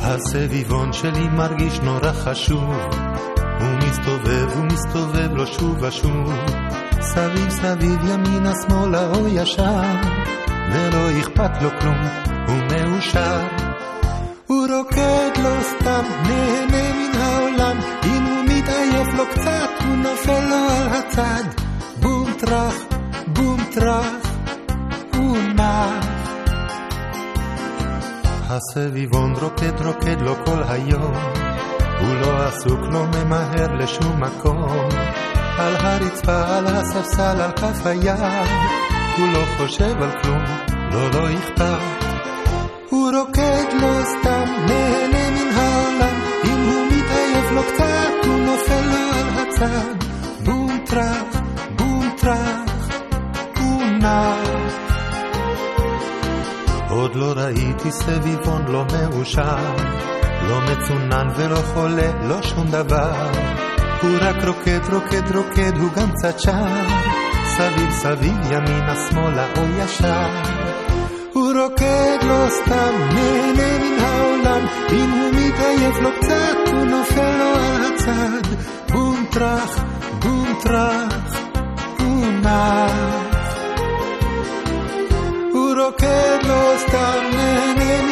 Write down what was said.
הסביבון שלי מרגיש נורא חשוב, הוא מסתובב ומסתובב לו שוב ושוב, סביב סביב ימינה שמאלה או ישר, ולא אכפת לו כלום, הוא מאושר. הוא רוקד לא סתם, נהנה מן העולם, אם הוא מתעייף לו קצת, הוא נופל לו על הצד, בום טרח, בום טרח, הוא נח. הסביבון רוקד רוקד לו כל היום, הוא לא עסוק, לא ממהר לשום מקום, על הרצפה, על הספסל, על כף היד, הוא לא חושב על כלום, לא אכפת. הוא רוקד לא סתם, נהנה מן העולם, אם הוא מתעייף לו קצת, הוא נופל לו על הצד, בום טרח, הוא נח. עוד לא ראיתי סביבון לא מאושר, לא מצונן ולא חולה, לא שום דבר, הוא רק רוקד רוקד רוקד, הוא גם קצת שר, סביב סביב ימינה שמאלה או ישר. הוא רוקד לא סתם, נהנה מן העולם, אם הוא מתעייף לו קצת, הוא נופל לו על הצד, בום טרח, הוא נח. הוא רוקד לא סתם, נהנה